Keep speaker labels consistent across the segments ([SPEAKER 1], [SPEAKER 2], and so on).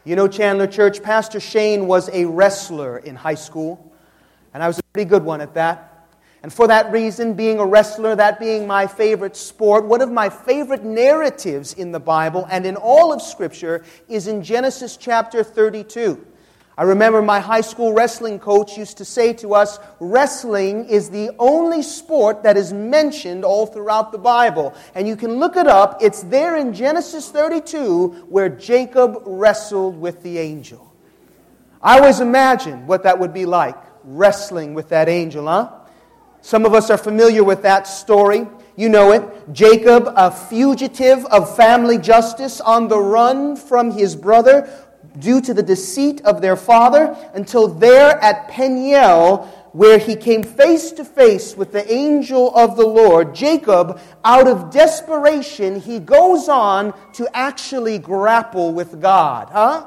[SPEAKER 1] You know, Chandler Church, Pastor Shane was a wrestler in high school, and I was a pretty good one at that. And for that reason, being a wrestler, that being my favorite sport, one of my favorite narratives in the Bible and in all of Scripture is in Genesis chapter 32. I remember my high school wrestling coach used to say to us, wrestling is the only sport that is mentioned all throughout the Bible. And you can look it up. It's there in Genesis 32 where Jacob wrestled with the angel. I always imagined what that would be like, wrestling with that angel, huh? Some of us are familiar with that story. You know it. Jacob, a fugitive of family justice on the run from his brother, due to the deceit of their father, until there at Peniel, where he came face to face with the angel of the Lord, Jacob, out of desperation, he goes on to actually grapple with God.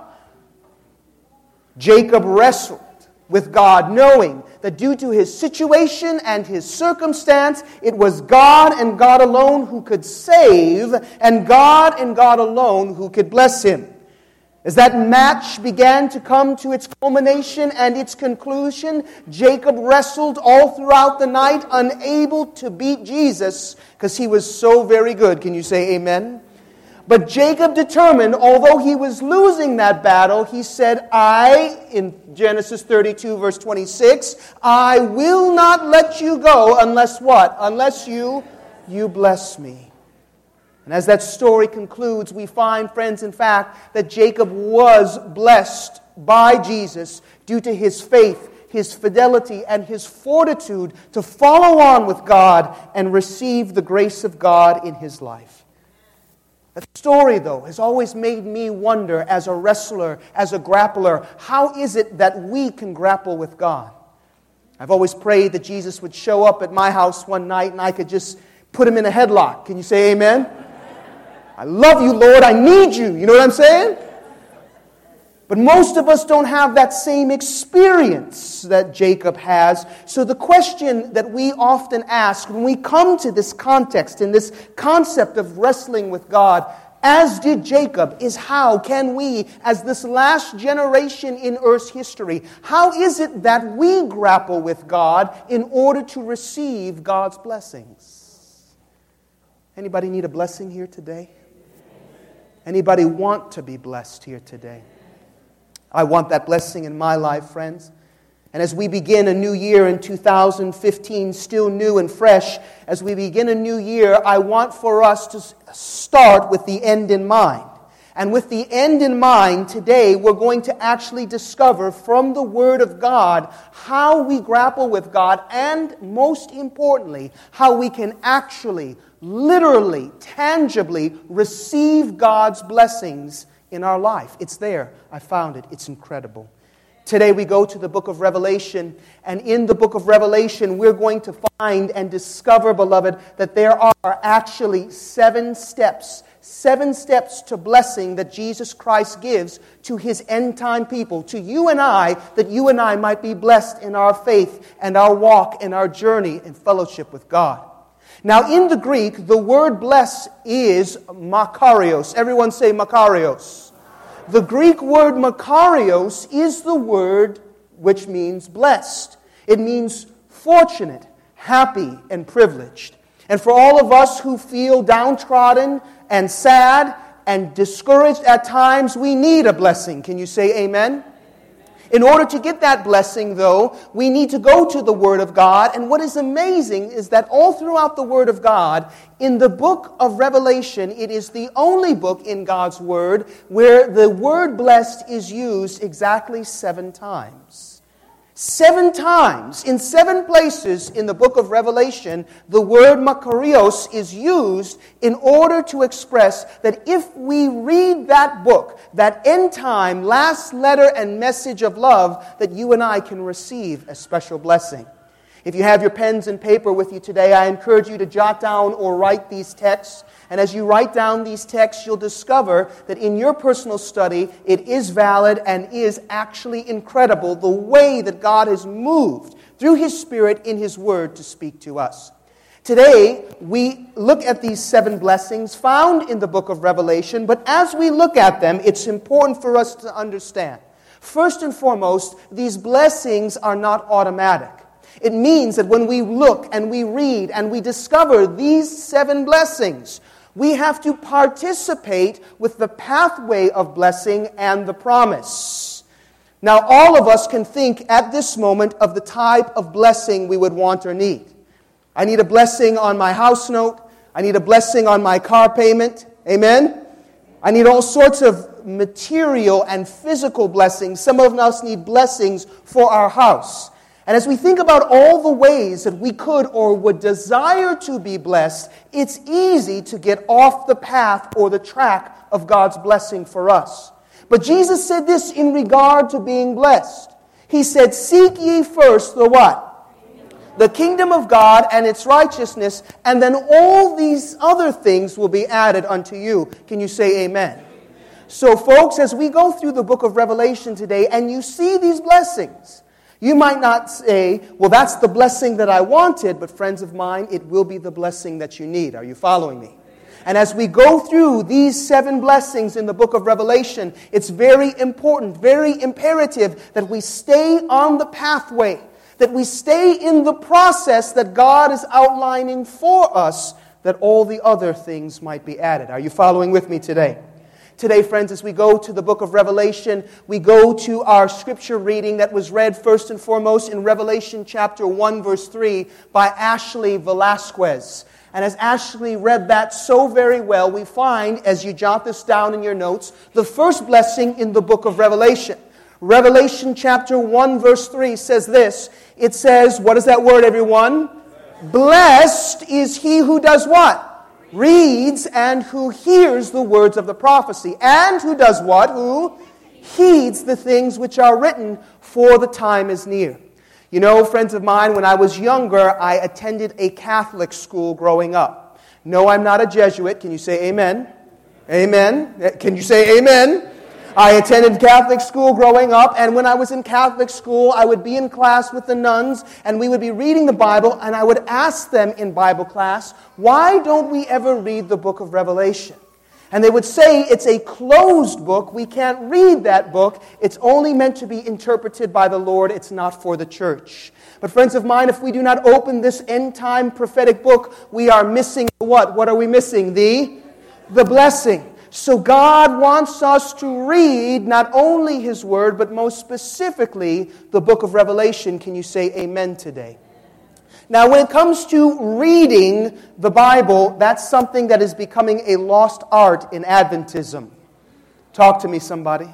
[SPEAKER 1] Jacob wrestled with God, knowing that due to his situation and his circumstance, it was God and God alone who could save, and God alone who could bless him. As that match began to come to its culmination and its conclusion, Jacob wrestled all throughout the night, unable to beat Jesus because he was so very good. Can you say amen? But Jacob determined, although he was losing that battle, he said, in Genesis 32 verse 26, I will not let you go unless what? Unless you bless me. And as that story concludes, we find, friends, in fact, that Jacob was blessed by Jesus due to his faith, his fidelity, and his fortitude to follow on with God and receive the grace of God in his life. That story, though, has always made me wonder, as a wrestler, as a grappler, how is it that we can grapple with God? I've always prayed that Jesus would show up at my house one night and I could just put him in a headlock. Can you say amen? I love you, Lord. I need you. You know what I'm saying? But most of us don't have that same experience that Jacob has. So the question that we often ask when we come to this context and this concept of wrestling with God, as did Jacob, is how can we, as this last generation in Earth's history, how is it that we grapple with God in order to receive God's blessings? Anybody need a blessing here today? Anybody want to be blessed here today? I want that blessing in my life, friends. And as we begin a new year in 2015, still new and fresh, as we begin a new year, I want for us to start with the end in mind. And with the end in mind, today we're going to actually discover from the Word of God how we grapple with God, and most importantly, how we can actually, literally, tangibly receive God's blessings in our life. It's there. I found it. It's incredible. Today we go to the book of Revelation, and in the book of Revelation we're going to find and discover, beloved, that there are actually 7 steps to blessing that Jesus Christ gives to His end-time people, to you and I, that you and I might be blessed in our faith and our walk and our journey in fellowship with God. Now, in the Greek, the word bless is makarios. Everyone say makarios. The Greek word makarios is the word which means blessed. It means fortunate, happy, and privileged. And for all of us who feel downtrodden and sad and discouraged at times, we need a blessing. Can you say amen? In order to get that blessing, though, we need to go to the Word of God. And what is amazing is that all throughout the Word of God, in the book of Revelation, it is the only book in God's Word where the word blessed is used exactly 7 times. 7 times, in 7 places in the book of Revelation, the word makarios is used in order to express that if we read that book, that end-time, last letter and message of love, that you and I can receive a special blessing. If you have your pens and paper with you today, I encourage you to jot down or write these texts. And as you write down these texts, you'll discover that in your personal study, it is valid and is actually incredible the way that God has moved through His Spirit in His Word to speak to us. Today, we look at these 7 blessings found in the book of Revelation, but as we look at them, it's important for us to understand. First and foremost, these blessings are not automatic. It means that when we look and we read and we discover these 7 blessings, we have to participate with the pathway of blessing and the promise. Now, all of us can think at this moment of the type of blessing we would want or need. I need a blessing on my house note. I need a blessing on my car payment. Amen? I need all sorts of material and physical blessings. Some of us need blessings for our house. And as we think about all the ways that we could or would desire to be blessed, it's easy to get off the path or the track of God's blessing for us. But Jesus said this in regard to being blessed. He said, "Seek ye first the what? The kingdom of God and its righteousness, and then all these other things will be added unto you." Can you say amen? So folks, as we go through the book of Revelation today and you see these blessings, you might not say, "Well, that's the blessing that I wanted," but friends of mine, it will be the blessing that you need. Are you following me? And as we go through these 7 blessings in the book of Revelation, it's very important, very imperative that we stay on the pathway, that we stay in the process that God is outlining for us, that all the other things might be added. Are you following with me today? Today, friends, as we go to the book of Revelation, we go to our scripture reading that was read first and foremost in Revelation chapter 1, verse 3 by Ashley Velasquez. And as Ashley read that so very well, we find, as you jot this down in your notes, the first blessing in the book of Revelation. Revelation chapter 1, verse 3 says this. It says, what is that word, everyone? Blessed is he who does what? Reads and who hears the words of the prophecy. And who does what? Who heeds the things which are written, for the time is near. You know, friends of mine, when I was younger, I attended a Catholic school growing up. No, I'm not a Jesuit. Can you say amen? Amen. Can you say amen? I attended Catholic school growing up, and when I was in Catholic school, I would be in class with the nuns, and we would be reading the Bible, and I would ask them in Bible class, "Why don't we ever read the book of Revelation?" And they would say, "It's a closed book. We can't read that book. It's only meant to be interpreted by the Lord. It's not for the church." But friends of mine, if we do not open this end-time prophetic book, we are missing what? What are we missing? The blessing. So God wants us to read not only His Word, but most specifically the book of Revelation. Can you say amen today? Now, when it comes to reading the Bible, that's something that is becoming a lost art in Adventism. Talk to me, somebody.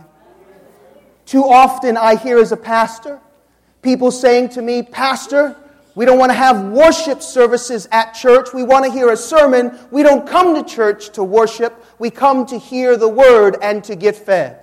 [SPEAKER 1] Too often I hear as a pastor, people saying to me, "Pastor, we don't want to have worship services at church. We want to hear a sermon. We don't come to church to worship. We come to hear the Word and to get fed."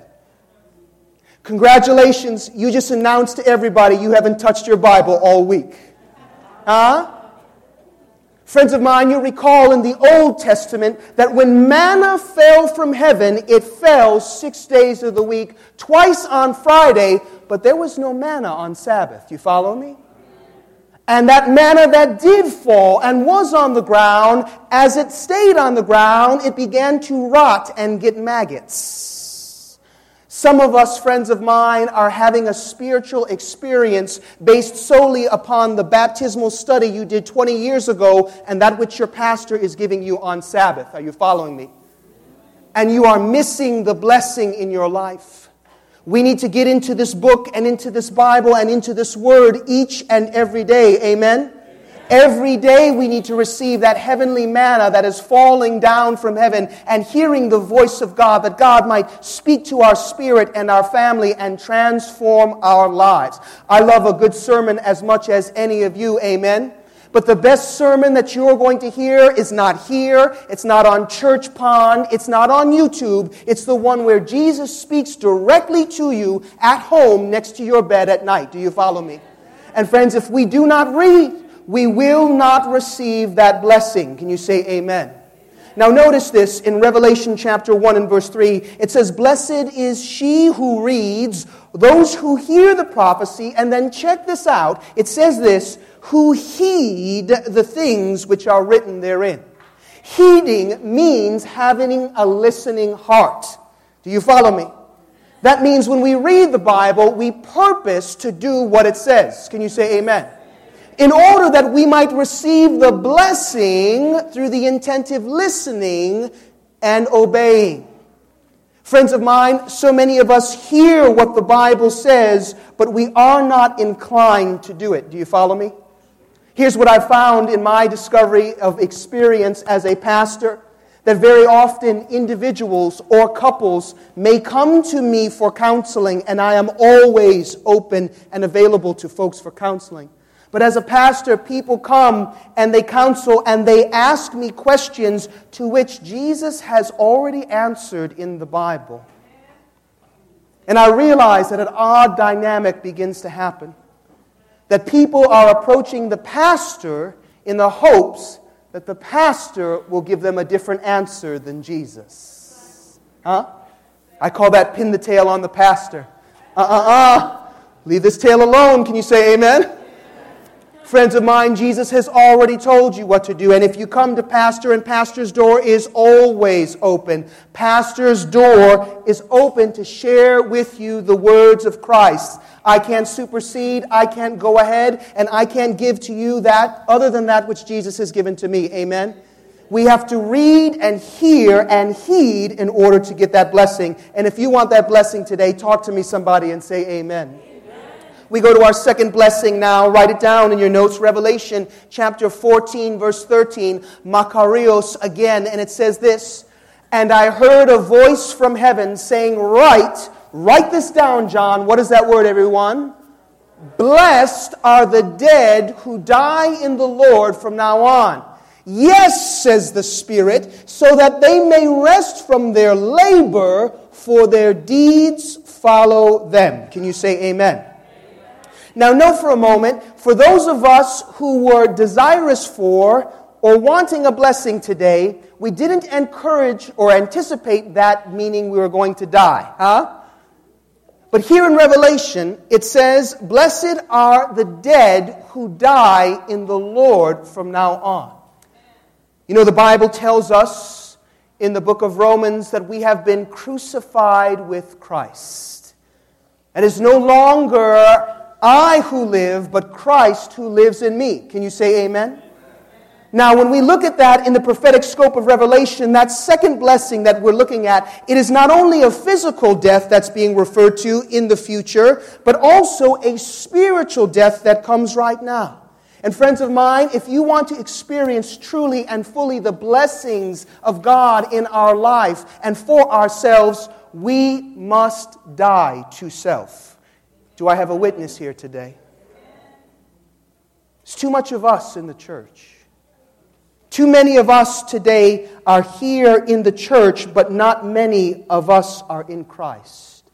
[SPEAKER 1] Congratulations, you just announced to everybody you haven't touched your Bible all week. Huh? Friends of mine, you recall in the Old Testament that when manna fell from heaven, it fell 6 days of the week, twice on Friday, but there was no manna on Sabbath. You follow me? And that manna that did fall and was on the ground, as it stayed on the ground, it began to rot and get maggots. Some of us, friends of mine, are having a spiritual experience based solely upon the baptismal study you did 20 years ago and that which your pastor is giving you on Sabbath. Are you following me? And you are missing the blessing in your life. We need to get into this book and into this Bible and into this Word each and every day. Amen? Every day we need to receive that heavenly manna that is falling down from heaven and hearing the voice of God, that God might speak to our spirit and our family and transform our lives. I love a good sermon as much as any of you. Amen? But the best sermon that you're going to hear is not here. It's not on Church Pond. It's not on YouTube. It's the one where Jesus speaks directly to you at home next to your bed at night. Do you follow me? And friends, if we do not read, we will not receive that blessing. Can you say amen? Now notice this in Revelation chapter 1 and verse 3. It says, "Blessed is she who reads, those who hear the prophecy, and then check this out. It says this, who heed the things which are written therein. Heeding means having a listening heart. Do you follow me? That means when we read the Bible, we purpose to do what it says. Can you say amen? In order that we might receive the blessing through the attentive listening and obeying. Friends of mine, so many of us hear what the Bible says, but we are not inclined to do it. Do you follow me? Here's what I found in my discovery of experience as a pastor, that very often individuals or couples may come to me for counseling, and I am always open and available to folks for counseling. But as a pastor, people come and they counsel and they ask me questions to which Jesus has already answered in the Bible. And I realize that an odd dynamic begins to happen. That people are approaching the pastor in the hopes that the pastor will give them a different answer than Jesus. I call that pin the tail on the pastor. Leave this tail alone. Can you say amen? Friends of mine, Jesus has already told you what to do. And if you come to pastor, and pastor's door is always open. Pastor's door is open to share with you the words of Christ. I can't supersede, I can't go ahead, and I can't give to you that other than that which Jesus has given to me. Amen? We have to read and hear and heed in order to get that blessing. And if you want that blessing today, talk to me, somebody, and say amen. We go to our second blessing now. Write it down in your notes. Revelation chapter 14, verse 13. Makarios again. And it says this. And I heard a voice from heaven saying, write this down, John. What is that word, everyone? Blessed are the dead who die in the Lord from now on. Yes, says the Spirit, so that they may rest from their labor, for their deeds follow them. Can you say amen? Now, note for a moment, for those of us who were desirous for or wanting a blessing today, we didn't encourage or anticipate that meaning we were going to die. But here in Revelation, it says, blessed are the dead who die in the Lord from now on. You know, the Bible tells us in the book of Romans that we have been crucified with Christ. It is no longer I who live, but Christ who lives in me. Can you say amen? Now, when we look at that in the prophetic scope of Revelation, that second blessing that we're looking at, it is not only a physical death that's being referred to in the future, but also a spiritual death that comes right now. And friends of mine, if you want to experience truly and fully the blessings of God in our life and for ourselves, we must die to self. Do I have a witness here today? There's too much of us in the church. Too many of us today are here in the church, but not many of us are in Christ.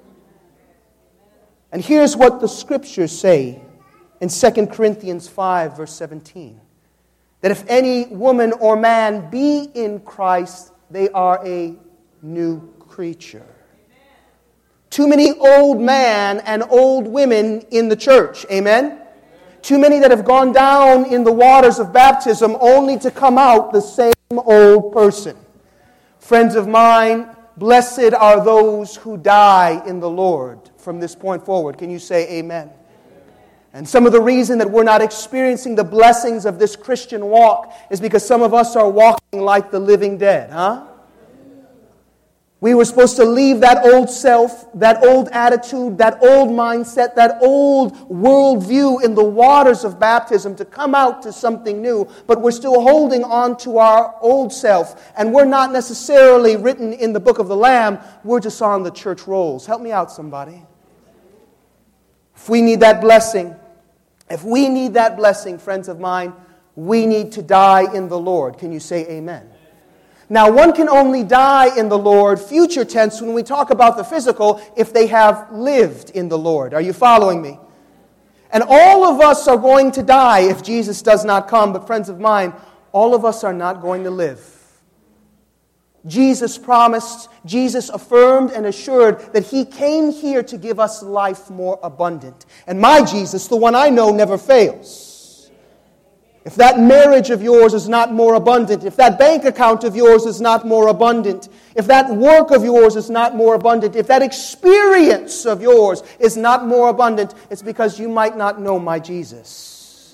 [SPEAKER 1] And here's what the Scriptures say in 2 Corinthians 5, verse 17. That if any woman or man be in Christ, they are a new creature. Too many old men and old women in the church. Amen? Too many that have gone down in the waters of baptism only to come out the same old person. Friends of mine, blessed are those who die in the Lord from this point forward. Can you say amen? And some of the reason that we're not experiencing the blessings of this Christian walk is because some of us are walking like the living dead. We were supposed to leave that old self, that old attitude, that old mindset, that old worldview in the waters of baptism to come out to something new. But we're still holding on to our old self. And we're not necessarily written in the book of the Lamb. We're just on the church rolls. Help me out, somebody. If we need that blessing, friends of mine, we need to die in the Lord. Can you say amen? Now, one can only die in the Lord, future tense, when we talk about the physical, if they have lived in the Lord. Are you following me? And all of us are going to die if Jesus does not come. But friends of mine, all of us are not going to live. Jesus promised, Jesus affirmed and assured that He came here to give us life more abundant. And my Jesus, the one I know, never fails. If that marriage of yours is not more abundant, if that bank account of yours is not more abundant, if that work of yours is not more abundant, if that experience of yours is not more abundant, it's because you might not know my Jesus.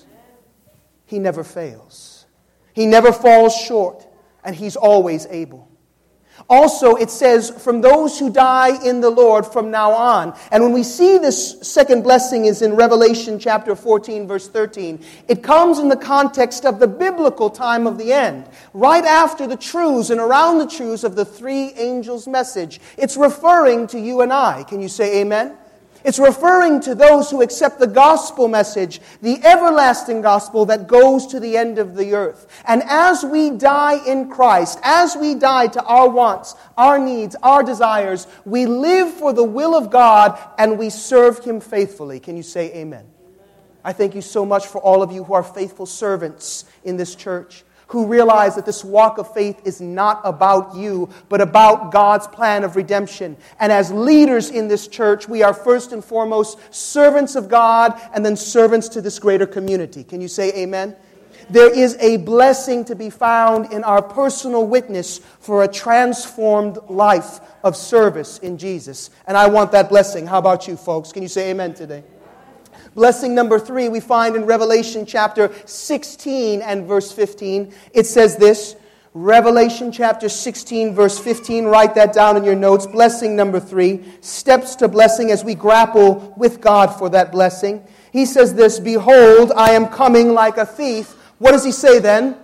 [SPEAKER 1] He never fails. He never falls short, and He's always able. Also, it says, from those who die in the Lord from now on. And when we see this second blessing is in Revelation chapter 14, verse 13, it comes in the context of the biblical time of the end, right after the truths and around the truths of the three angels' message. It's referring to you and I. Can you say amen? It's referring to those who accept the gospel message, the everlasting gospel that goes to the end of the earth. And as we die in Christ, as we die to our wants, our needs, our desires, we live for the will of God and we serve Him faithfully. Can you say amen? I thank you so much for all of you who are faithful servants in this church, who realize that this walk of faith is not about you, but about God's plan of redemption. And as leaders in this church, we are first and foremost servants of God and then servants to this greater community. Can you say amen? There is a blessing to be found in our personal witness for a transformed life of service in Jesus. And I want that blessing. How about you, folks? Can you say amen today? Blessing number 3 we find in Revelation chapter 16 and verse 15. It says this, Revelation chapter 16 verse 15, write that down in your notes. Blessing number 3, steps to blessing as we grapple with God for that blessing. He says this, behold, I am coming like a thief. What does he say then?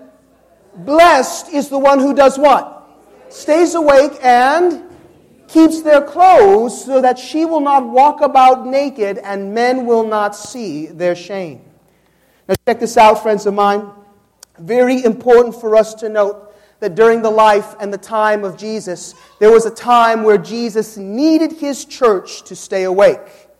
[SPEAKER 1] Blessed is the one who does what? Stays awake and keeps their clothes so that she will not walk about naked and men will not see their shame. Now check this out, friends of mine. Very important for us to note that during the life and the time of Jesus, there was a time where Jesus needed His church to stay awake.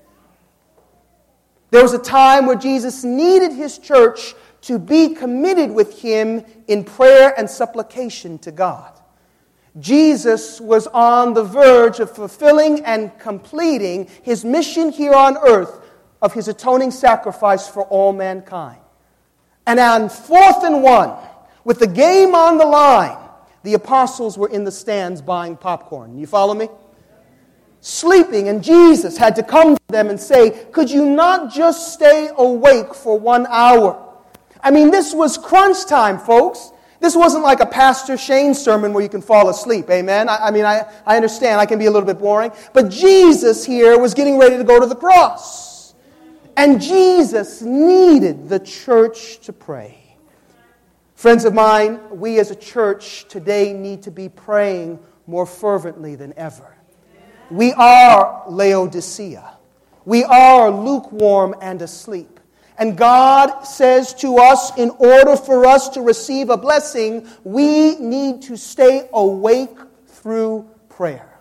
[SPEAKER 1] There was a time where Jesus needed His church to be committed with Him in prayer and supplication to God. Jesus was on the verge of fulfilling and completing His mission here on earth of His atoning sacrifice for all mankind. And on 4th and 1, with the game on the line, the apostles were in the stands buying popcorn. You follow me? Sleeping, and Jesus had to come to them and say, could you not just stay awake for 1 hour? I mean, this was crunch time, folks. This wasn't like a Pastor Shane sermon where you can fall asleep, amen? I understand, I can be a little bit boring. But Jesus here was getting ready to go to the cross. And Jesus needed the church to pray. Friends of mine, we as a church today need to be praying more fervently than ever. We are Laodicea. We are lukewarm and asleep. And God says to us, in order for us to receive a blessing, we need to stay awake through prayer.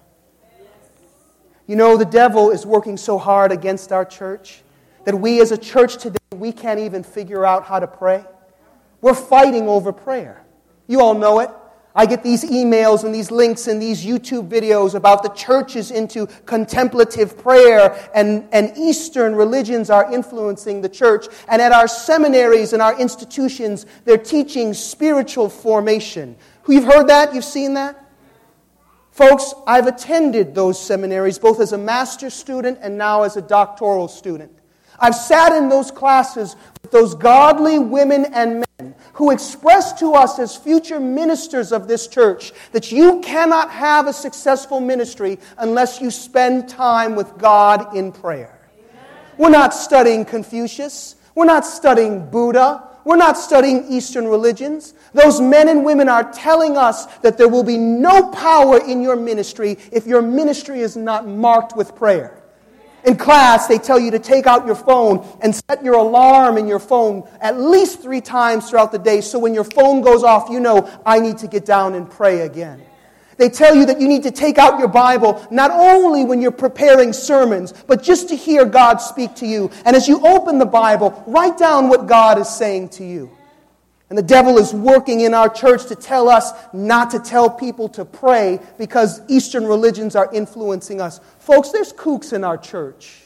[SPEAKER 1] You know, the devil is working so hard against our church that we as a church today, we can't even figure out how to pray. We're fighting over prayer. You all know it. I get these emails and these links and these YouTube videos about the churches into contemplative prayer and Eastern religions are influencing the church. And at our seminaries and our institutions, they're teaching spiritual formation. You've heard that? You've seen that? Folks, I've attended those seminaries both as a master's student and now as a doctoral student. I've sat in those classes with those godly women and men who express to us as future ministers of this church that you cannot have a successful ministry unless you spend time with God in prayer. We're not studying Confucius. We're not studying Buddha. We're not studying Eastern religions. Those men and women are telling us that there will be no power in your ministry if your ministry is not marked with prayer. In class, they tell you to take out your phone and set your alarm in your phone at least 3 times throughout the day so when your phone goes off, you know, I need to get down and pray again. They tell you that you need to take out your Bible not only when you're preparing sermons, but just to hear God speak to you. And as you open the Bible, write down what God is saying to you. And the devil is working in our church to tell us not to tell people to pray because Eastern religions are influencing us. Folks, there's kooks in our church.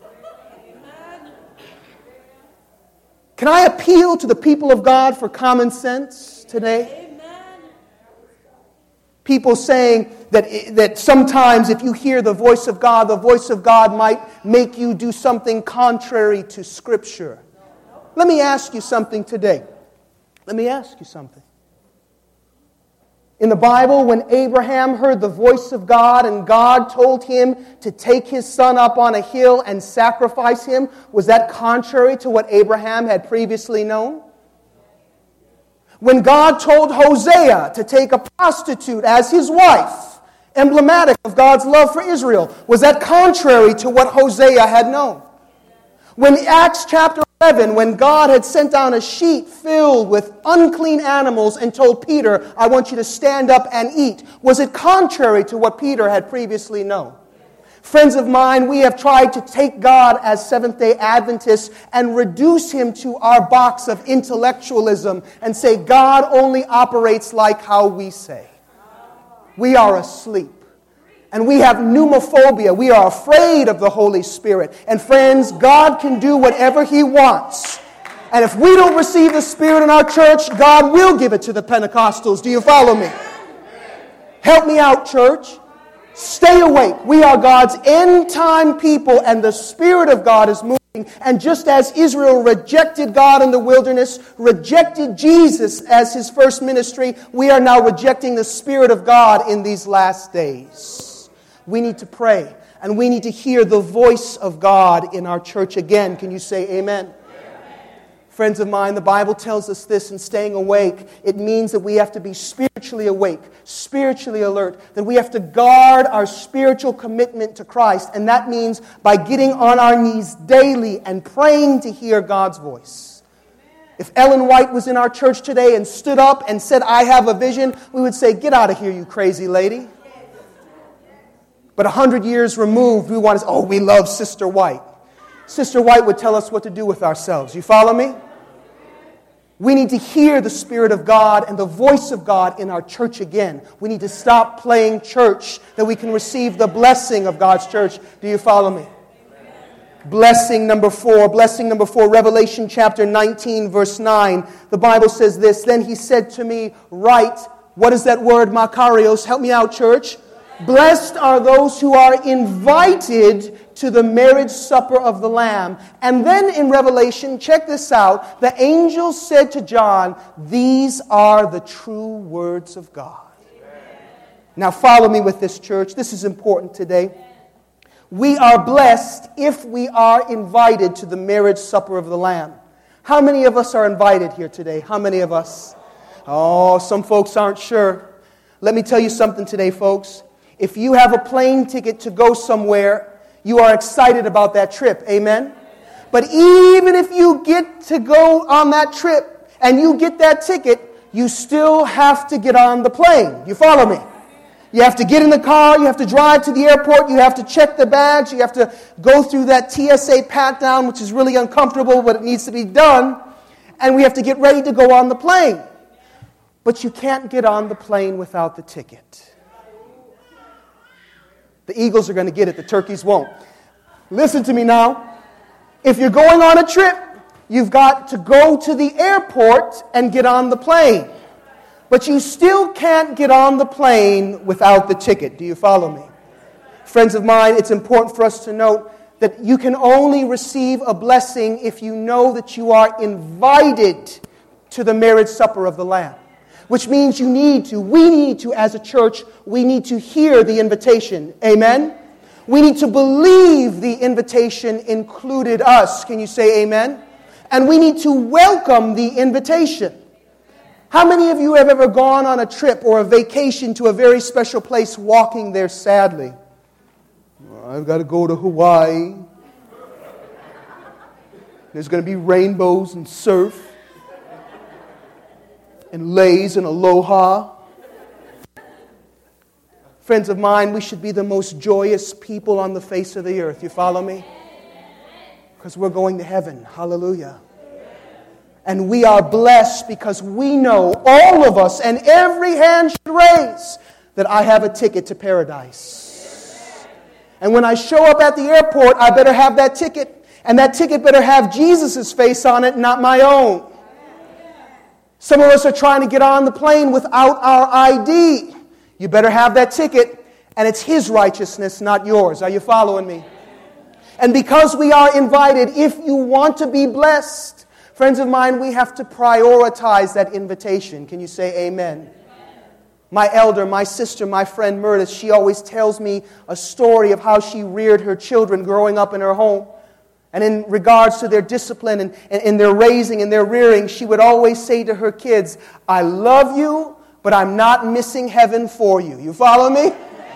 [SPEAKER 1] Can I appeal to the people of God for common sense today? People saying that sometimes if you hear the voice of God might make you do something contrary to Scripture. Let me ask you something today. Let me ask you something. In the Bible, when Abraham heard the voice of God and God told him to take his son up on a hill and sacrifice him, was that contrary to what Abraham had previously known? When God told Hosea to take a prostitute as his wife, emblematic of God's love for Israel, was that contrary to what Hosea had known? When Acts chapter 11, when God had sent down a sheet filled with unclean animals and told Peter, I want you to stand up and eat, was it contrary to what Peter had previously known? Friends of mine, we have tried to take God as Seventh-day Adventists and reduce Him to our box of intellectualism and say God only operates like how we say. We are asleep. And we have pneumophobia. We are afraid of the Holy Spirit. And friends, God can do whatever He wants. And if we don't receive the Spirit in our church, God will give it to the Pentecostals. Do you follow me? Help me out, church. Stay awake. We are God's end-time people, and the Spirit of God is moving. And just as Israel rejected God in the wilderness, rejected Jesus as His first ministry, we are now rejecting the Spirit of God in these last days. We need to pray, and we need to hear the voice of God in our church again. Can you say amen? Friends of mine, the Bible tells us this in staying awake. It means that we have to be spiritually awake, spiritually alert, that we have to guard our spiritual commitment to Christ. And that means by getting on our knees daily and praying to hear God's voice. If Ellen White was in our church today and stood up and said, I have a vision, we would say, get out of here, you crazy lady. But 100 years removed, we want to say, oh, we love Sister White. Sister White would tell us what to do with ourselves. You follow me? We need to hear the Spirit of God and the voice of God in our church again. We need to stop playing church that we can receive the blessing of God's church. Do you follow me? Blessing number 4, Revelation chapter 19, verse 9. The Bible says this, Then He said to me, write, what is that word, Makarios? Help me out, church. Blessed are those who are invited to the marriage supper of the Lamb. And then in Revelation, check this out, the angel said to John, these are the true words of God. Now follow me with this, church. This is important today. We are blessed if we are invited to the marriage supper of the Lamb. How many of us are invited here today? How many of us? Oh, some folks aren't sure. Let me tell you something today, folks. If you have a plane ticket to go somewhere, you are excited about that trip. Amen? But even if you get to go on that trip and you get that ticket, you still have to get on the plane. You follow me? You have to get in the car, you have to drive to the airport, you have to check the bags, you have to go through that TSA pat-down, which is really uncomfortable, but it needs to be done. And we have to get ready to go on the plane. But you can't get on the plane without the ticket. The eagles are going to get it, the turkeys won't. Listen to me now. If you're going on a trip, you've got to go to the airport and get on the plane. But you still can't get on the plane without the ticket. Do you follow me? Friends of mine, it's important for us to note that you can only receive a blessing if you know that you are invited to the marriage supper of the Lamb. Which means we need to, as a church, we need to hear the invitation. Amen? We need to believe the invitation included us. Can you say amen? And we need to welcome the invitation. How many of you have ever gone on a trip or a vacation to a very special place walking there sadly? I've got to go to Hawaii. There's going to be rainbows and surf. And lays and aloha. Friends of mine, we should be the most joyous people on the face of the earth. You follow me? Because we're going to heaven. Hallelujah. And we are blessed because we know, all of us, and every hand should raise, that I have a ticket to paradise. And when I show up at the airport, I better have that ticket. And that ticket better have Jesus' face on it, not my own. Some of us are trying to get on the plane without our ID. You better have that ticket, and it's His righteousness, not yours. Are you following me? And because we are invited, if you want to be blessed, friends of mine, we have to prioritize that invitation. Can you say amen? My elder, my sister, my friend Myrtis, she always tells me a story of how she reared her children growing up in her home. And in regards to their discipline and in their raising and their rearing, she would always say to her kids, I love you, but I'm not missing heaven for you. You follow me?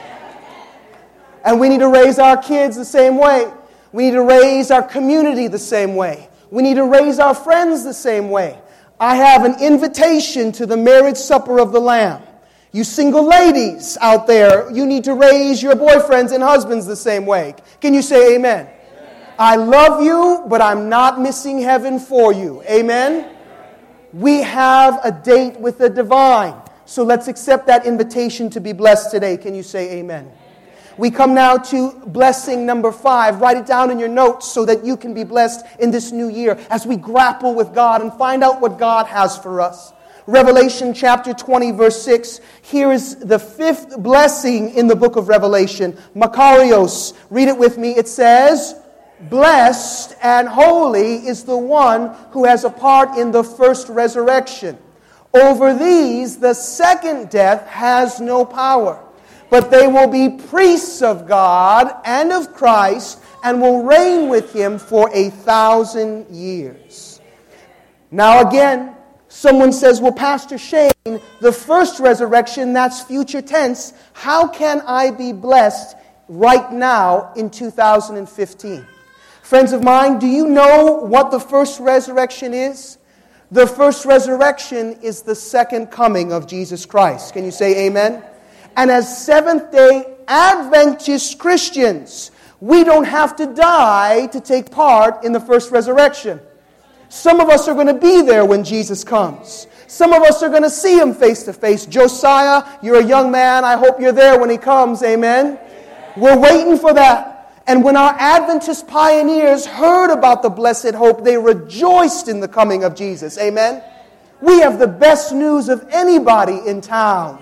[SPEAKER 1] And we need to raise our kids the same way. We need to raise our community the same way. We need to raise our friends the same way. I have an invitation to the marriage supper of the Lamb. You single ladies out there, you need to raise your boyfriends and husbands the same way. Can you say amen? I love you, but I'm not missing heaven for you. Amen? We have a date with the divine. So let's accept that invitation to be blessed today. Can you say amen? We come now to blessing number 5. Write it down in your notes so that you can be blessed in this new year as we grapple with God and find out what God has for us. Revelation chapter 20, verse 6. Here is the 5th blessing in the book of Revelation. Makarios. Read it with me. It says, blessed and holy is the one who has a part in the first resurrection. Over these, the second death has no power. But they will be priests of God and of Christ and will reign with Him for 1,000 years. Now again, someone says, well, Pastor Shane, the first resurrection, that's future tense. How can I be blessed right now in 2015? Friends of mine, do you know what the first resurrection is? The first resurrection is the second coming of Jesus Christ. Can you say amen? And as Seventh-day Adventist Christians, we don't have to die to take part in the first resurrection. Some of us are going to be there when Jesus comes. Some of us are going to see Him face to face. Josiah, you're a young man. I hope you're there when He comes. Amen? We're waiting for that. And when our Adventist pioneers heard about the blessed hope, they rejoiced in the coming of Jesus. Amen? We have the best news of anybody in town.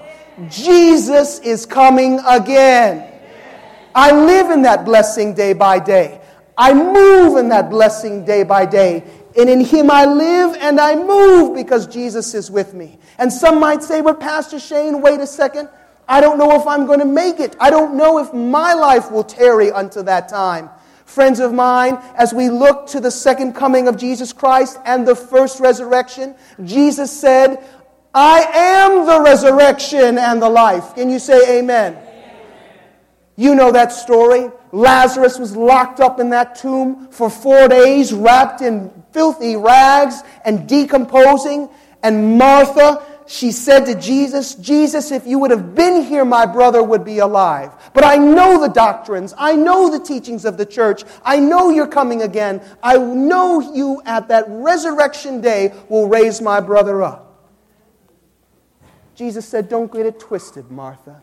[SPEAKER 1] Jesus is coming again. I live in that blessing day by day. I move in that blessing day by day. And in Him I live and I move because Jesus is with me. And some might say, but Pastor Shane, wait a second. I don't know if I'm going to make it. I don't know if my life will tarry unto that time. Friends of mine, as we look to the second coming of Jesus Christ and the first resurrection, Jesus said, I am the resurrection and the life. Can you say amen? You know that story. Lazarus was locked up in that tomb for 4 days, wrapped in filthy rags and decomposing. And Martha, she said to Jesus, Jesus, if you would have been here, my brother would be alive. But I know the doctrines. I know the teachings of the church. I know you're coming again. I know you at that resurrection day will raise my brother up. Jesus said, don't get it twisted, Martha.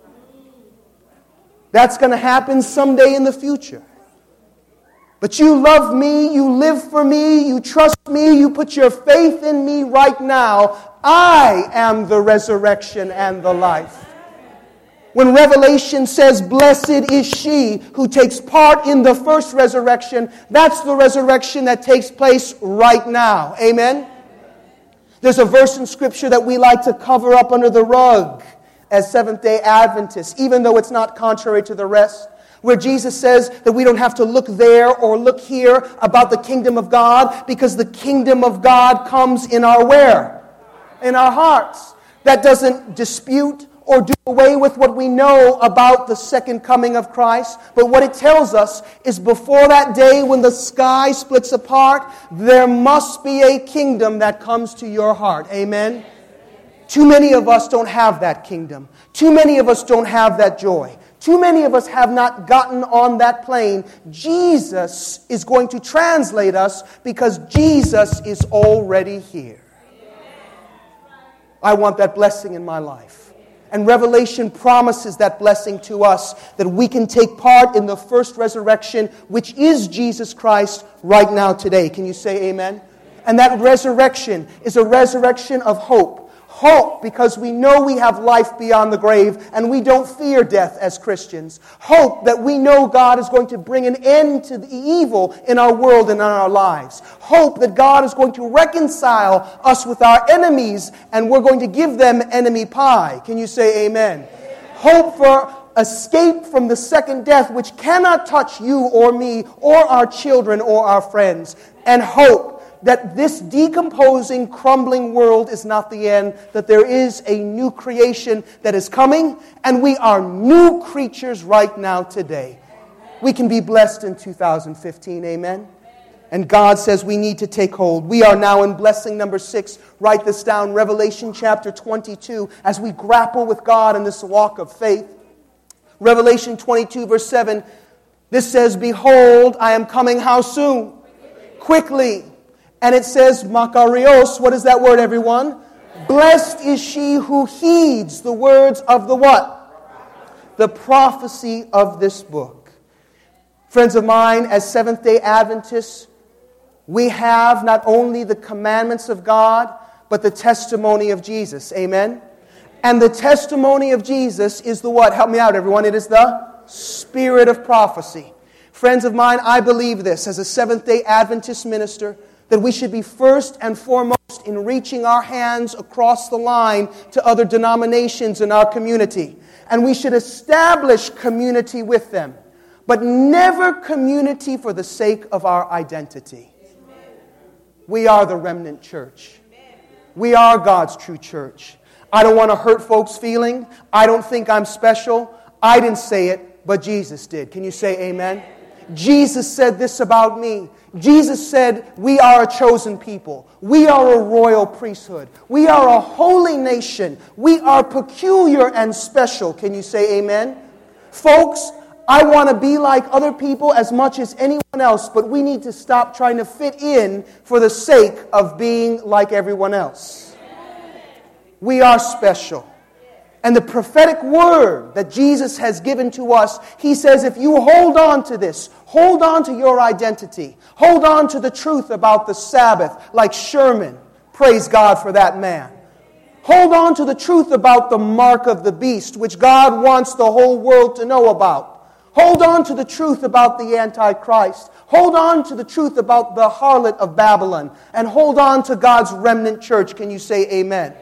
[SPEAKER 1] That's going to happen someday in the future. But you love me, you live for me, you trust me, you put your faith in me right now. I am the resurrection and the life. When Revelation says, blessed is she who takes part in the first resurrection, that's the resurrection that takes place right now. Amen? There's a verse in Scripture that we like to cover up under the rug as Seventh-day Adventists, even though it's not contrary to the rest, where Jesus says that we don't have to look there or look here about the kingdom of God, because the kingdom of God comes in our where? In our hearts. That doesn't dispute or do away with what we know about the second coming of Christ. But what it tells us is before that day when the sky splits apart, there must be a kingdom that comes to your heart. Amen? Too many of us don't have that kingdom. Too many of us don't have that joy. Too many of us have not gotten on that plane. Jesus is going to translate us because Jesus is already here. I want that blessing in my life. And Revelation promises that blessing to us, that we can take part in the first resurrection, which is Jesus Christ right now today. Can you say amen? And that resurrection is a resurrection of hope. Hope because we know we have life beyond the grave and we don't fear death as Christians. Hope that we know God is going to bring an end to the evil in our world and in our lives. Hope that God is going to reconcile us with our enemies and we're going to give them enemy pie. Can you say amen? Hope for escape from the second death which cannot touch you or me or our children or our friends. And hope that this decomposing, crumbling world is not the end, that there is a new creation that is coming, and we are new creatures right now today. We can be blessed in 2015, amen? And God says we need to take hold. We are now in blessing number 6. Write this down, Revelation chapter 22, as we grapple with God in this walk of faith. Revelation 22, verse 7, this says, "Behold, I am coming how soon? Quickly." And it says, Makarios, what is that word, everyone? Blessed is she who heeds the words of the what? The prophecy of this book. Friends of mine, as Seventh-day Adventists, we have not only the commandments of God, but the testimony of Jesus. Amen? And the testimony of Jesus is the what? Help me out, everyone. It is the spirit of prophecy. Friends of mine, I believe this as a Seventh-day Adventist minister, that we should be first and foremost in reaching our hands across the line to other denominations in our community. And we should establish community with them, but never community for the sake of our identity. We are the remnant church. We are God's true church. I don't want to hurt folks' feelings. I don't think I'm special. I didn't say it, but Jesus did. Can you say amen? Jesus said this about me. Jesus said, we are a chosen people. We are a royal priesthood. We are a holy nation. We are peculiar and special. Can you say amen? Folks, I want to be like other people as much as anyone else, but we need to stop trying to fit in for the sake of being like everyone else. We are special. And the prophetic word that Jesus has given to us, He says, if you hold on to this, hold on to your identity, hold on to the truth about the Sabbath, like Sherman, praise God for that man. Hold on to the truth about the mark of the beast, which God wants the whole world to know about. Hold on to the truth about the Antichrist. Hold on to the truth about the harlot of Babylon. And hold on to God's remnant church. Can you say amen?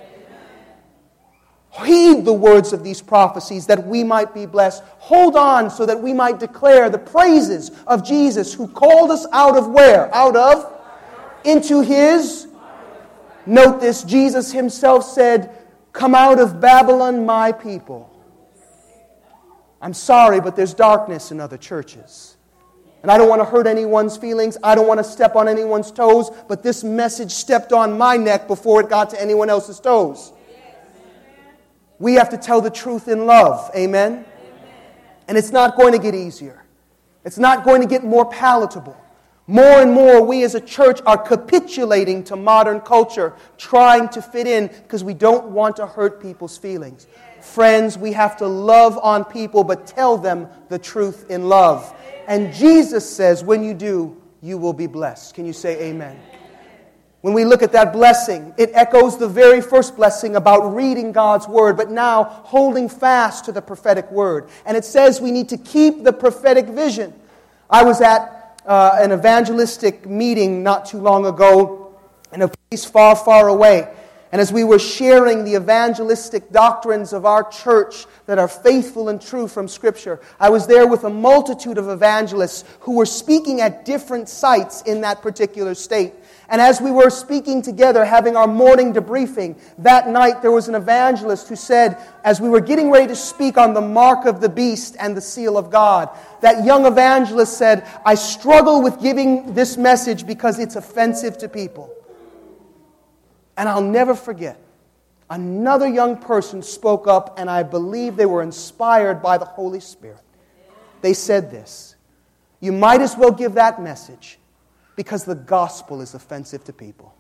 [SPEAKER 1] Heed the words of these prophecies that we might be blessed. Hold on so that we might declare the praises of Jesus who called us out of where? Out of? Into His. Note this, Jesus Himself said, come out of Babylon, my people. I'm sorry, but there's darkness in other churches. And I don't want to hurt anyone's feelings. I don't want to step on anyone's toes. But this message stepped on my neck before it got to anyone else's toes. We have to tell the truth in love. Amen? And it's not going to get easier. It's not going to get more palatable. More and more, we as a church are capitulating to modern culture, trying to fit in because we don't want to hurt people's feelings. Friends, we have to love on people, but tell them the truth in love. And Jesus says, when you do, you will be blessed. Can you say amen? When we look at that blessing, it echoes the very first blessing about reading God's Word, but now holding fast to the prophetic Word. And it says we need to keep the prophetic vision. I was at an evangelistic meeting not too long ago in a place far, far away. And as we were sharing the evangelistic doctrines of our church that are faithful and true from Scripture, I was there with a multitude of evangelists who were speaking at different sites in that particular state. And as we were speaking together, having our morning debriefing, that night there was an evangelist who said, as we were getting ready to speak on the mark of the beast and the seal of God, that young evangelist said, I struggle with giving this message because it's offensive to people. And I'll never forget another young person spoke up, and I believe they were inspired by the Holy Spirit. They said this: you might as well give that message because the gospel is offensive to people.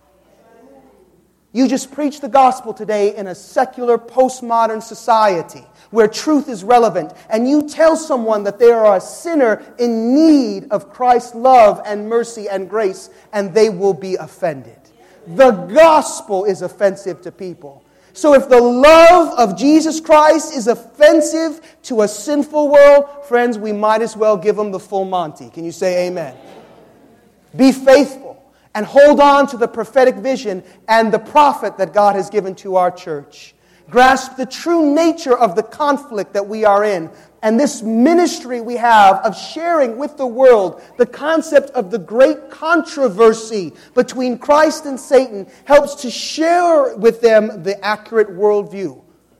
[SPEAKER 1] You just preach the gospel today in a secular, postmodern society where truth is relevant, and you tell someone that they are a sinner in need of Christ's love and mercy and grace, and they will be offended. The gospel is offensive to people. So if the love of Jesus Christ is offensive to a sinful world, friends, we might as well give them the full Monty. Can you say amen? Be faithful and hold on to the prophetic vision and the prophet that God has given to our church. Grasp the true nature of the conflict that we are in. And this ministry we have of sharing with the world the concept of the great controversy between Christ and Satan helps to share with them the accurate worldview.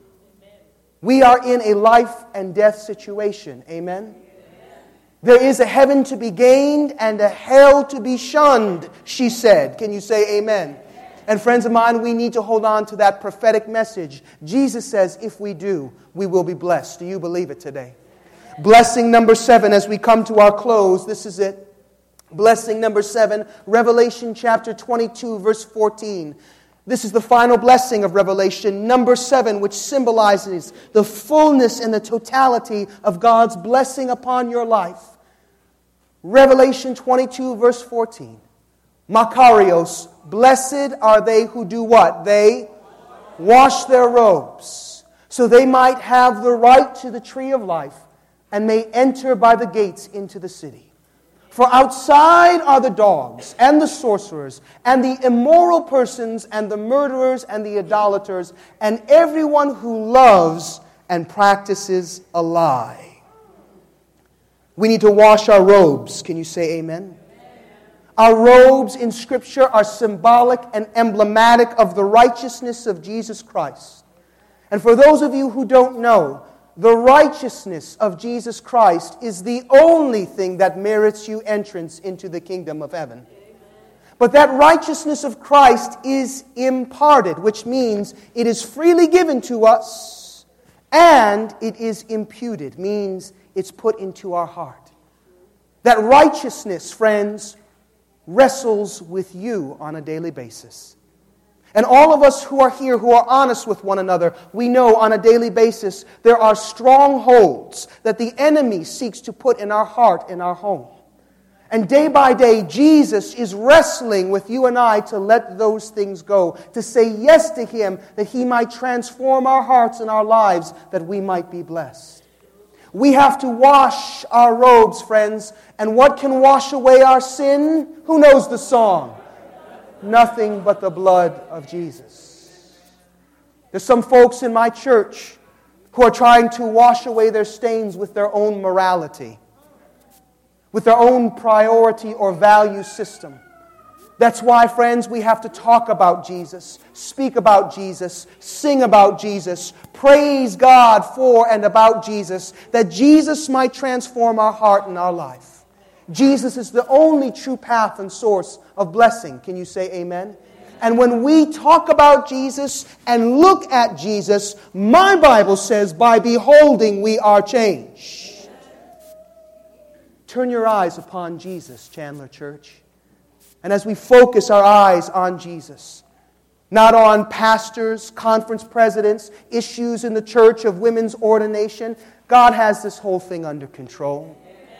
[SPEAKER 1] We are in a life and death situation. Amen? There is a heaven to be gained and a hell to be shunned, she said. Can you say amen? And friends of mine, we need to hold on to that prophetic message. Jesus says, if we do, we will be blessed. Do you believe it today? Blessing number 7, as we come to our close, this is it. Blessing number 7, Revelation chapter 22, verse 14. This is the final blessing of Revelation, number 7, which symbolizes the fullness and the totality of God's blessing upon your life. Revelation 22, verse 14. Makarios, blessed are they who do what? They wash their robes, so they might have the right to the tree of life and may enter by the gates into the city. For outside are the dogs and the sorcerers and the immoral persons and the murderers and the idolaters and everyone who loves and practices a lie. We need to wash our robes. Can you say amen? Our robes in Scripture are symbolic and emblematic of the righteousness of Jesus Christ. And for those of you who don't know, the righteousness of Jesus Christ is the only thing that merits you entrance into the kingdom of heaven. But that righteousness of Christ is imparted, which means it is freely given to us, and it is imputed, means it's put into our heart. That righteousness, friends, wrestles with you on a daily basis. And all of us who are here, who are honest with one another, we know on a daily basis there are strongholds that the enemy seeks to put in our heart, in our home. And day by day, Jesus is wrestling with you and I to let those things go, to say yes to Him, that He might transform our hearts and our lives, that we might be blessed. We have to wash our robes, friends. And what can wash away our sin? Who knows the song? Nothing but the blood of Jesus. There's some folks in my church who are trying to wash away their stains with their own morality, with their own priority or value system. That's why, friends, we have to talk about Jesus, speak about Jesus, sing about Jesus, praise God for and about Jesus, that Jesus might transform our heart and our life. Jesus is the only true path and source of blessing. Can you say amen? And when we talk about Jesus and look at Jesus, my Bible says, by beholding we are changed. Turn your eyes upon Jesus, Chandler Church. And as we focus our eyes on Jesus, not on pastors, conference presidents, issues in the church of women's ordination, God has this whole thing under control.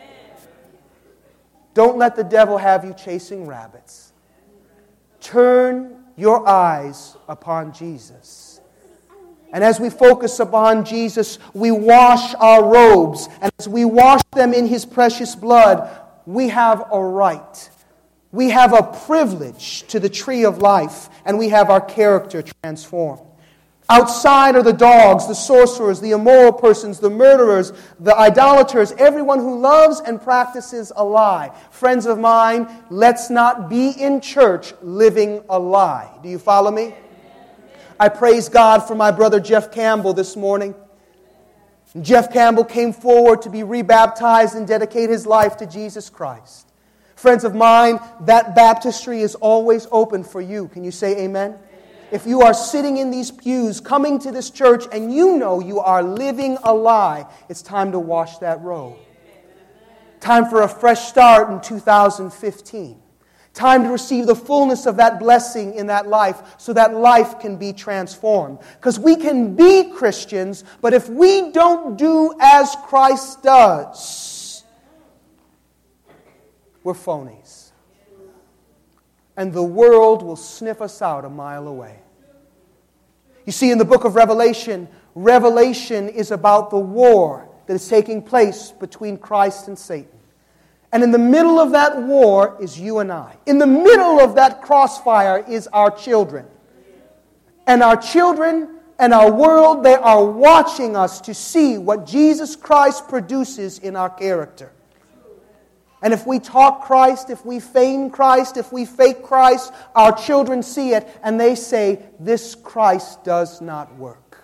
[SPEAKER 1] Don't let the devil have you chasing rabbits. Turn your eyes upon Jesus. And as we focus upon Jesus, we wash our robes. And as we wash them in His precious blood, we have a right. We have a privilege to the tree of life, and we have our character transformed. Outside are the dogs, the sorcerers, the immoral persons, the murderers, the idolaters, everyone who loves and practices a lie. Friends of mine, let's not be in church living a lie. Do you follow me? I praise God for my brother Jeff Campbell this morning. Jeff Campbell came forward to be rebaptized and dedicate his life to Jesus Christ. Friends of mine, that baptistry is always open for you. Can you say amen? If you are sitting in these pews, coming to this church, and you know you are living a lie, it's time to wash that robe. Time for a fresh start in 2015. Time to receive the fullness of that blessing in that life so that life can be transformed. Because we can be Christians, but if we don't do as Christ does, we're phonies. And the world will sniff us out a mile away. You see, in the book of Revelation, Revelation is about the war that is taking place between Christ and Satan. And in the middle of that war is you and I. In the middle of that crossfire is our children. And our children and our world, they are watching us to see what Jesus Christ produces in our character. And if we talk Christ, if we feign Christ, if we fake Christ, our children see it and they say, this Christ does not work.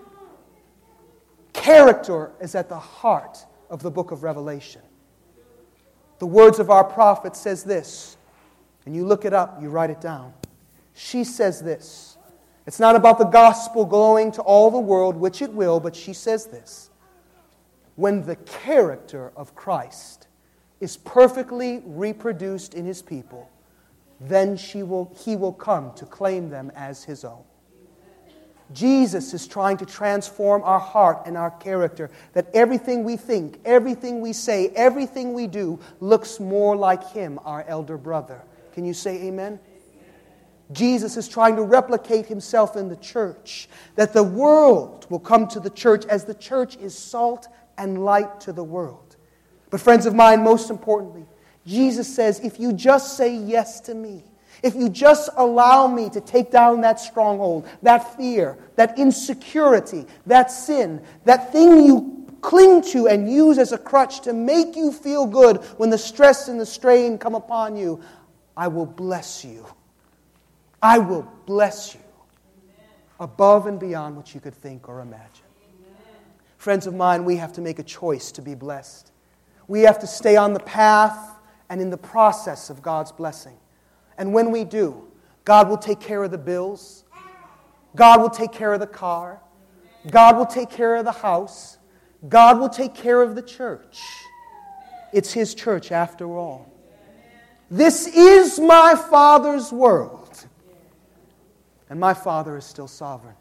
[SPEAKER 1] Character is at the heart of the book of Revelation. The words of our prophet says this, and you look it up, you write it down. She says this. It's not about the gospel going to all the world, which it will, but she says this. When the character of Christ is perfectly reproduced in His people, then He will come to claim them as His own. Jesus is trying to transform our heart and our character, that everything we think, everything we say, everything we do looks more like Him, our elder brother. Can you say amen? Jesus is trying to replicate Himself in the church, that the world will come to the church as the church is salt and light to the world. But friends of mine, most importantly, Jesus says, if you just say yes to me, if you just allow me to take down that stronghold, that fear, that insecurity, that sin, that thing you cling to and use as a crutch to make you feel good when the stress and the strain come upon you, I will bless you. I will bless you above and beyond what you could think or imagine. Friends of mine, we have to make a choice to be blessed. We have to stay on the path and in the process of God's blessing. And when we do, God will take care of the bills. God will take care of the car. God will take care of the house. God will take care of the church. It's His church after all. This is my Father's world. And my Father is still sovereign.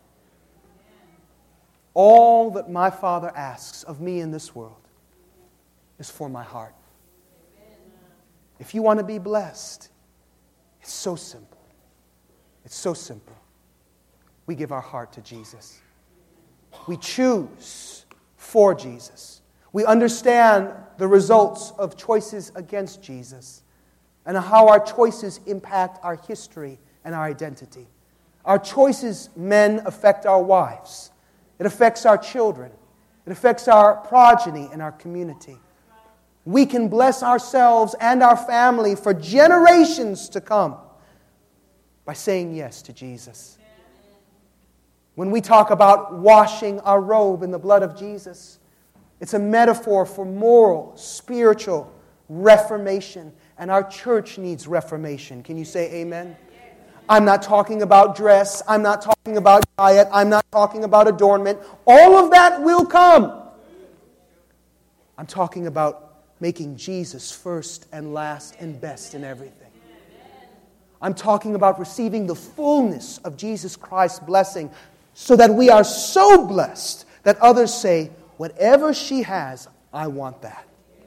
[SPEAKER 1] All that my Father asks of me in this world is for my heart. If you want to be blessed, it's so simple. It's so simple. We give our heart to Jesus. We choose for Jesus. We understand the results of choices against Jesus and how our choices impact our history and our identity. Our choices, men, affect our wives. It affects our children. It affects our progeny and our community. We can bless ourselves and our family for generations to come by saying yes to Jesus. When we talk about washing our robe in the blood of Jesus, it's a metaphor for moral, spiritual reformation. And our church needs reformation. Can you say amen? I'm not talking about dress. I'm not talking about diet. I'm not talking about adornment. All of that will come. I'm talking about making Jesus first and last and best in everything. I'm talking about receiving the fullness of Jesus Christ's blessing so that we are so blessed that others say, whatever she has, I want that.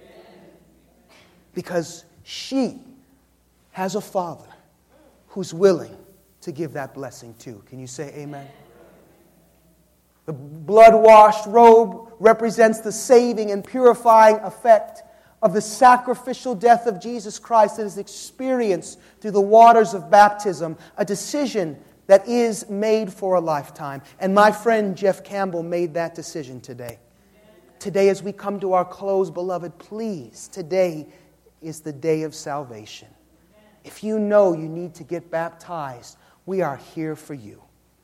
[SPEAKER 1] Because she has a Father who's willing to give that blessing too. Can you say amen? The blood-washed robe represents the saving and purifying effect of the sacrificial death of Jesus Christ that is experienced through the waters of baptism, a decision that is made for a lifetime. And my friend Jeff Campbell made that decision today. Today, as we come to our close, beloved, please, today is the day of salvation. If you know you need to get baptized, we are here for you.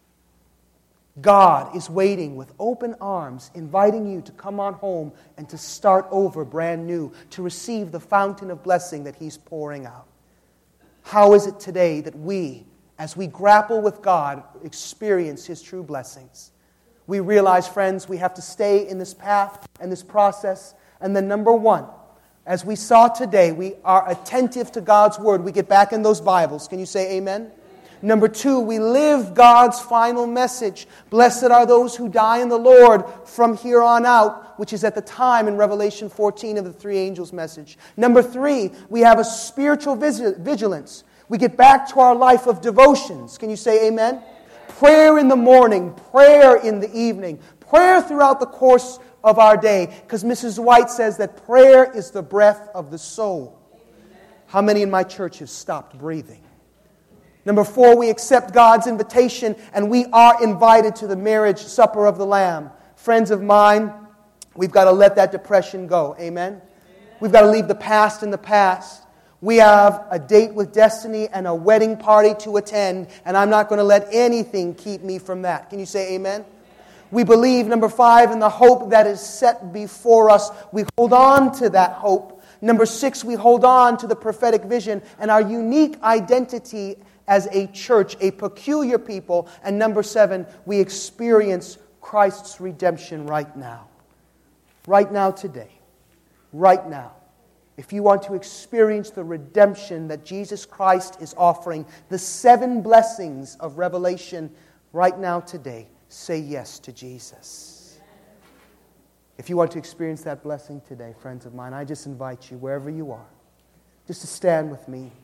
[SPEAKER 1] God is waiting with open arms, inviting you to come on home and to start over brand new, to receive the fountain of blessing that He's pouring out. How is it today that we, as we grapple with God, experience His true blessings. We realize, friends, we have to stay in this path and this process. And then number one, as we saw today, we are attentive to God's Word. We get back in those Bibles. Can you say amen? Number two, we live God's final message. Blessed are those who die in the Lord from here on out, which is at the time in Revelation 14 of the three angels' message. Number three, we have a spiritual vigilance. We get back to our life of devotions. Can you say amen? Prayer in the morning, prayer in the evening, prayer throughout the course of our day. Because Mrs. White says that prayer is the breath of the soul. How many in my church have stopped breathing? Number four, we accept God's invitation and we are invited to the marriage supper of the Lamb. Friends of mine, we've got to let that depression go. Amen? We've got to leave the past in the past. We have a date with destiny and a wedding party to attend, and I'm not going to let anything keep me from that. Can you say amen? We believe, number five, in the hope that is set before us. We hold on to that hope. Number six, we hold on to the prophetic vision and our unique identity as a church, a peculiar people. And number seven, we experience Christ's redemption right now. Right now, today. Right now. If you want to experience the redemption that Jesus Christ is offering, the 7 blessings of Revelation right now, today, say yes to Jesus. If you want to experience that blessing today, friends of mine, I just invite you, wherever you are, just to stand with me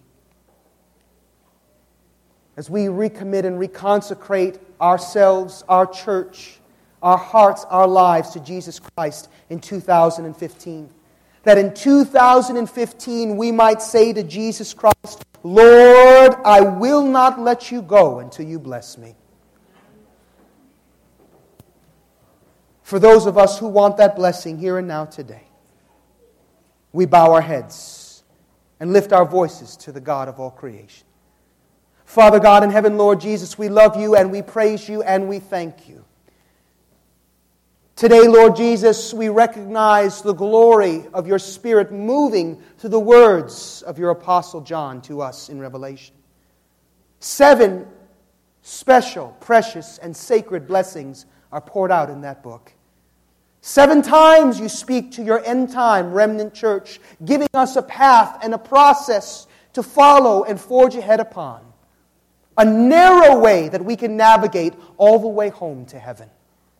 [SPEAKER 1] as we recommit and reconsecrate ourselves, our church, our hearts, our lives to Jesus Christ in 2015. That in 2015 we might say to Jesus Christ, Lord, I will not let you go until you bless me. For those of us who want that blessing here and now today, we bow our heads and lift our voices to the God of all creation. Father God in heaven, Lord Jesus, we love you and we praise you and we thank you. Today, Lord Jesus, we recognize the glory of your Spirit moving through the words of your Apostle John to us in Revelation. 7 special, precious, and sacred blessings are poured out in that book. 7 times you speak to your end-time remnant church, giving us a path and a process to follow and forge ahead upon. A narrow way that we can navigate all the way home to heaven.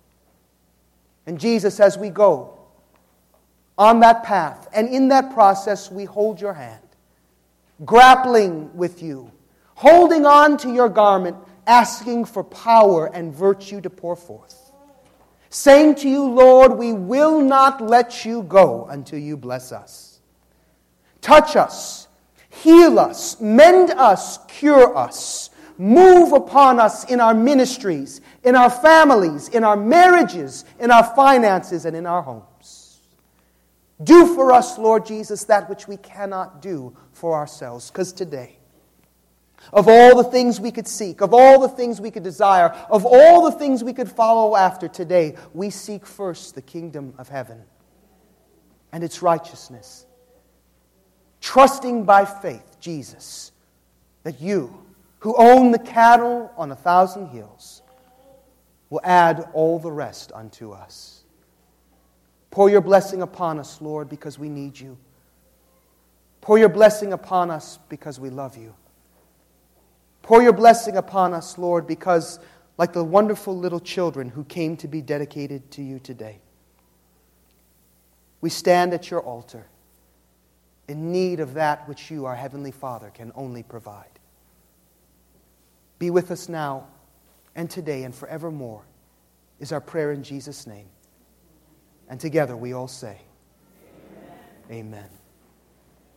[SPEAKER 1] And Jesus, as we go on that path, and in that process, we hold your hand, grappling with you, holding on to your garment, asking for power and virtue to pour forth. Saying to you, Lord, we will not let you go until you bless us. Touch us, heal us, mend us, cure us. Move upon us in our ministries, in our families, in our marriages, in our finances, and in our homes. Do for us, Lord Jesus, that which we cannot do for ourselves. Because today, of all the things we could seek, of all the things we could desire, of all the things we could follow after today, we seek first the kingdom of heaven and its righteousness. Trusting by faith, Jesus, that you, who own the cattle on 1,000 hills, will add all the rest unto us. Pour your blessing upon us, Lord, because we need you. Pour your blessing upon us because we love you. Pour your blessing upon us, Lord, because like the wonderful little children who came to be dedicated to you today, we stand at your altar in need of that which you, our Heavenly Father, can only provide. Be with us now and today and forevermore is our prayer in Jesus' name. And together we all say, Amen. Amen.